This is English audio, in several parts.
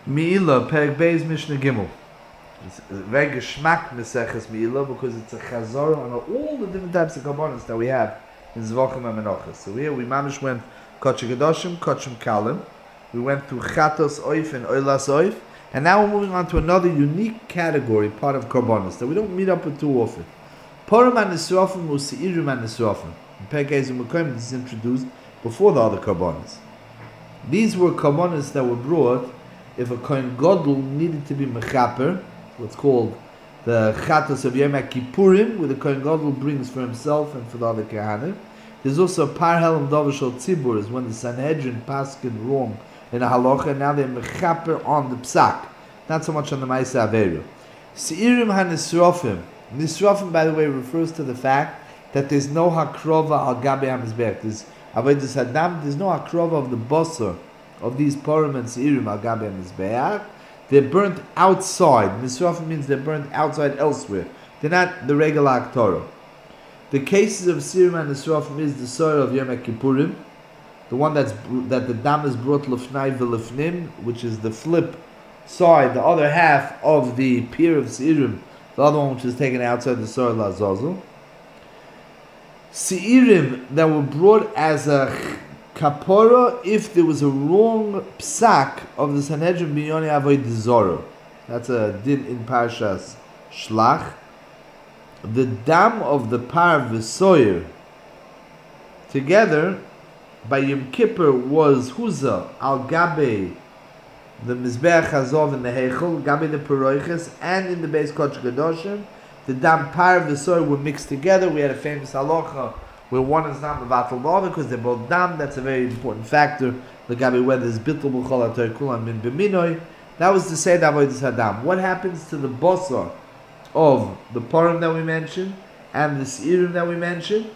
Meila, Perek Beis, Mishnah Gimel. It's very geschmack Meseches Meila because it's a chazor on all the different types of karbonos that we have in Zvachim and Menachos. So here we mamish went Kodesh Kedoshim, Kodesh Kalim. We went through Chatos Oif and Oilas Oif. And now we're moving on to another unique category, part of karbonos, that we don't meet up with too often. Purim and Nisrofim, Usi'irim and Nisrofim. In Perek Beis U'Mekoyim, this is introduced before the other karbonos. These were karbonos that were brought if a Kohen Gadol needed to be mechaper, what's called the Chatos of Yom Kippurim, where the Kohen Gadol brings for himself and for the other Kehanim. There's also Par Helam Davar Shel Tzibur, is when the Sanhedrin paskin wrong in a halacha, and now they're mechaper on the psak, not so much on the Ma'aseh Averu. Se'irim ha-Nisrofim. Nisrofim, by the way, refers to the fact that there's no hakrova al gabe ha-Mizbeach. There's Avodas Hadam, there's no hakrova of the basar of these Purim and Se'irim al gabe ha-Mizbeach. They're burnt outside. Nisrofim means they're burnt outside elsewhere. They're not the regular Aktorah. The cases of Se'irim and Nisrofim is the soil of Yom Kippurim, the one that the dam is brought lefnai v'lefnim, which is the flip side, the other half of the pier of Se'irim, the other one which is taken outside the soil Azazel. Se'irim that were brought as a kapora if there was a wrong psak of the Sanhedrin b'yoni avoid zoro. That's a din in Parshas Shlach. The dam of the par v'soyer together by Yom Kippur was Huza al Gabe, the Mizbeach Hazov in the Heichel, Gabe the Peroiches, and in the base Kodesh Kedoshim. The dam par v'soyer were mixed together. We had a famous halacha where one is not mevatel the other because they're both dam. That's a very important factor. The Gabe whether is bittul b'chol atoy kulan min b'minoi. That was to say that avodas hadam. What happens to the basar of the Purim that we mentioned and the Se'irim that we mentioned?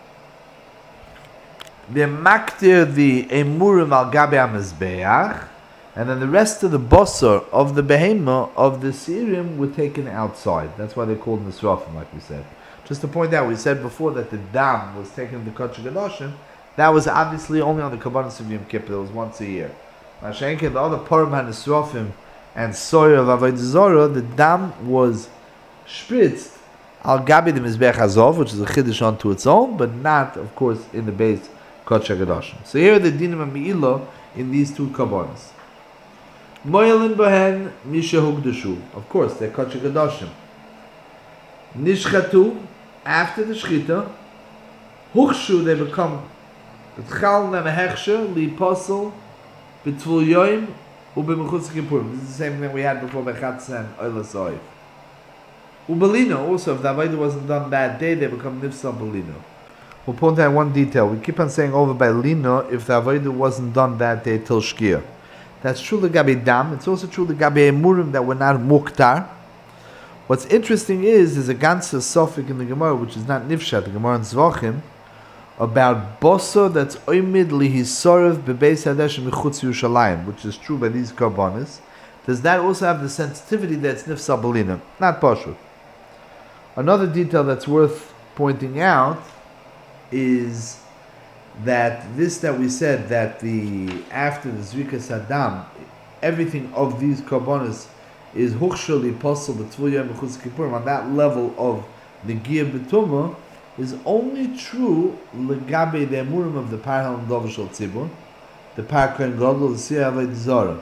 They maktir the emurim al gabe ha-mizbeach, and then the rest of the basar of the behema of the Se'irim were taken outside. That's why they're called nisrafim, like we said. Just to point out, we said before that the dam was taken in the Kodesh Kedoshim. That was obviously only on the Kabbalah of Yom Kippur. It was once a year. Mashenke, the other Purim ha-nisrafim and soyer of Avodah Zarah, the dam was spritzed al gabi the Mizbech Hazov, which is a chiddush unto its own, but not, of course, in the base Kodesh Kedoshim. So here are the dinim of Me'ilah in these two kabbalas. Moyelin bohen misha hugdashu. Of course, they're Kodesh Kedoshim. Nishchatu, after the shchita, huchshu, they become tchal nemehechsher li posel b'tvul yoim u'b'mechutz kippurim. This is the same thing we had before by Chatz and Oilas Oif. Ubelino, also, if the Avodah wasn't done that day, they become nifsal belino. We'll point out one detail. We keep on saying over by lino if the Avodah wasn't done that day till Shkia. That's true legabe dam. It's also true legabe emurim that were not muktar. What's interesting is a ganze sofik in the Gemara, which is not nifshat, the Gemara in Zvachim, about boso that's oimid lihisorev bebeis hadesh michutz Yerushalayim, which is true by these karbonis. Does that also have the sensitivity that's nifsal belino? Not pashut. Another detail that's worth pointing out is that this that we said that the after the Zrika Saddam, everything of these karbonos is huchshali possible b'tvul yom b'chutz kippurim on that level of the giyah b'tumah is only true legabe the emurim of the par halam davar shel tzibur, the par kohen gadol, the siyah avodah zarah.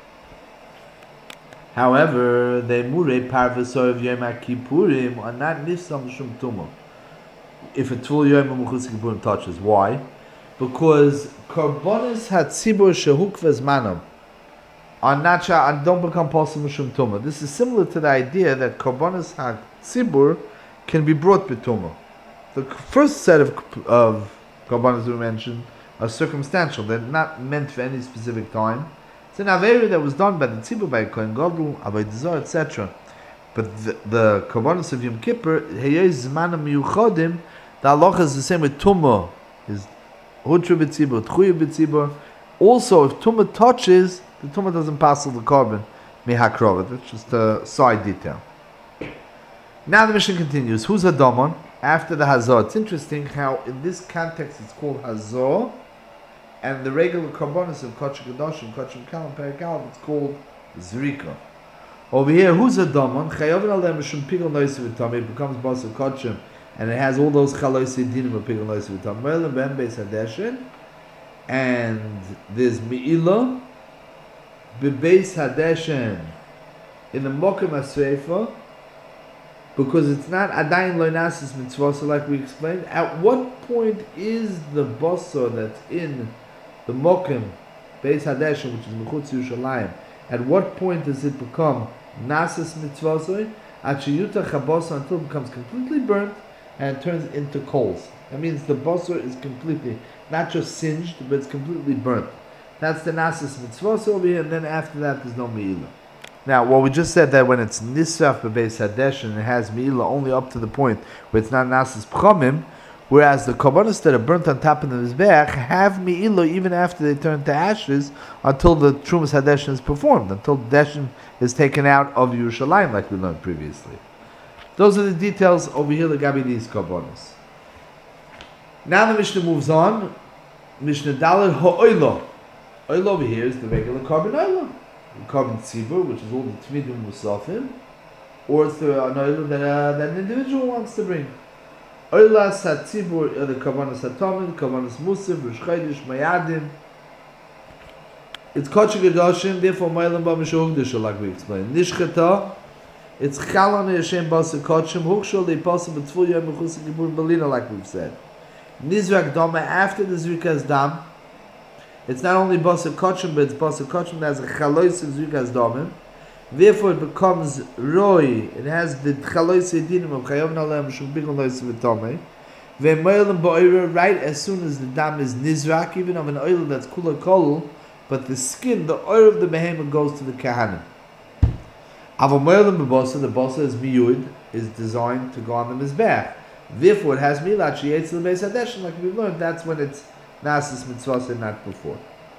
However, the emurei par v'soy of yom kippurim are not nifsal mishum tumah if a tvul yom b'chutz kippurim touches. Why? Because karbonos hatzibur shehukvas manam are not and don't become possible mishum tumah. This is similar to the idea that karbonos hatzibur can be brought b'tumah. The first set of karbonos we mentioned are circumstantial; they're not meant for any specific time. It's an avera that was done by the tzibur, by kohen gadol, avodah zarah, etc. But the karbonos of Yom Kippur, heyez zmanam miyuchodim, the halacha is the same with tumah. Is hutru b'tzibur, tchuya b'tzibur. Also, if tumah touches, the tumah doesn't pass the carbon mihakrova. That's just a side detail. Now the mission continues. Who's Hadamon? After the Hazor. It's interesting how in this context it's called Hazor, and the regular karbonos of Kodesh Kedoshim, Kodesh Kalim, Perek Aleph, it's called Zrika. Over here, who's a Daman? Chayavin alem shum pigel noise v'tamei. It becomes Basar Kachim, and it has all those chaloisi dinim of pigel noise v'tamei. Merlin ben beis hadeshin, and there's Me'ilah, bebeis hadeshin, in the Mokim HaSreifa, because it's not Adayin Lo Nasis Mitzvah, so like we explained, at what point is the Basar that's in the Mokim, Beis Hadeshin, which is Mechutz Yerushalayim, at what point does it become Nasis Mitzvah? At Sheyuta Chabasa, until it becomes completely burnt and it turns into coals. That means the Basar is completely, not just singed, but it's completely burnt. That's the Nasis Mitzvah over here, and then after that there's no Me'ilah. Now, what we just said that when it's Nisraf Bebeis Hadeshin, it has Me'ilah only up to the point where it's not Nasis P'chomim, whereas the Korbanos that are burnt on top of the Mizbeach have Me'ilah even after they turn to ashes until the Trumas Hadeshin is performed, until the Deshin is taken out of Yerushalayim, like we learned previously. Those are the details over here, the Gabi these Korbanos. Now the Mishnah moves on. Mishnah Dalet Ha'oilo. Oil over here is the regular Korban Oilo. Korban Tzibur, which is all the Tmidim Musafim, or it's an oil that an individual wants to bring. Oilas HaTzibur are the Korbanos HaTomid, Korbanos Musaf, Rosh Chodesh, Mayadim. It's Kodesh Gedoshim, therefore Meilim Ba Mishur Hukdusha, like we explained. Nishchata, it's Chalon Yashem Basa Kodshim, Hukshol Leiposim B'Tzvul Yom Mechus Gibur Belina, like we've said. Nizrak Dama, after the Zrikas Dam, it's not only Basa Kodshim, but it's Basa Kodshim that has a Chalois of Zrikas Damim. Therefore it becomes Roy, it has the Chalois Edinim of Chayov Nalem, Shum Bigel Lois V'Tomei. Ve'Moilim Ba'Oira, right as soon as the Dam is Nizrak, even of an oil that's Kula Kol, but the skin, the oil of the behemoth goes to the Kahanim. Avomoilim B'Basa, the Basa is Miyud, is designed to go on the Mizbeach. Therefore it has Milat, Sheyetz L'Beis Hadeshin, like we've learned, that's when it's Nasis Mitzvah and not before.